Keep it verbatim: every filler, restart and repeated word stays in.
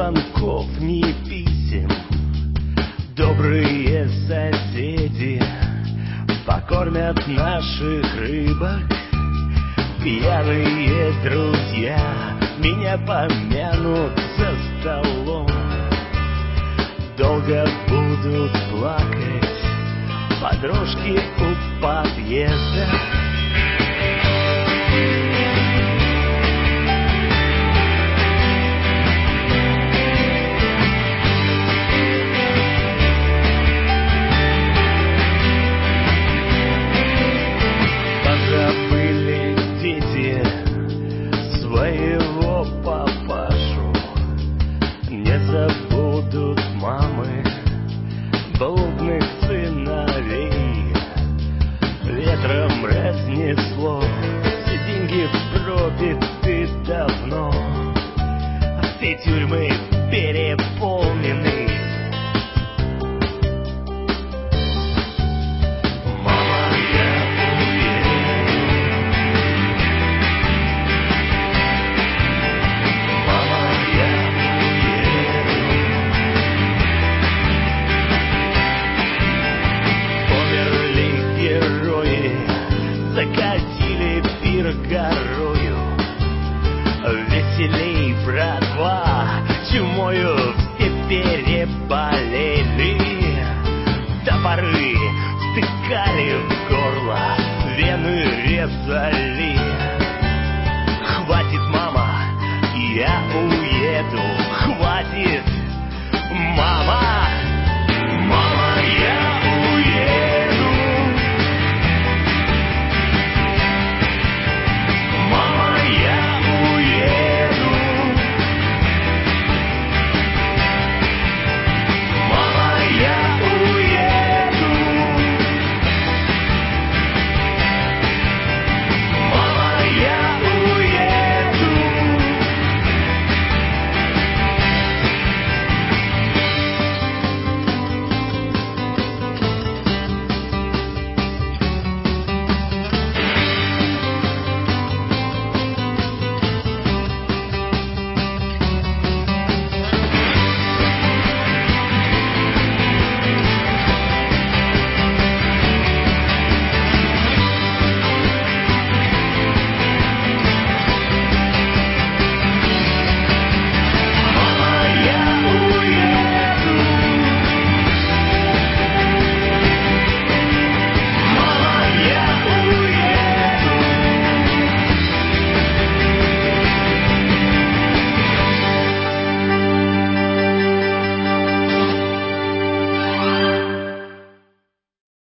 звонков, ни писем. Добрые соседи покормят наших рыбок. Пьяные друзья меня помянут за столом. Долго будут плакать подружки у подъезда. Позабыли дети своего папашу, не забудут мамы блудных сыновей. Ветром разнесло, все деньги пропиты давно, все тюрьмы переполнены. Мама, я уверен, мама, я уверен, померли герои, закатили пир горою. Веселей, братва, чумою все переболели. Топоры втыкали в горло, вены резали.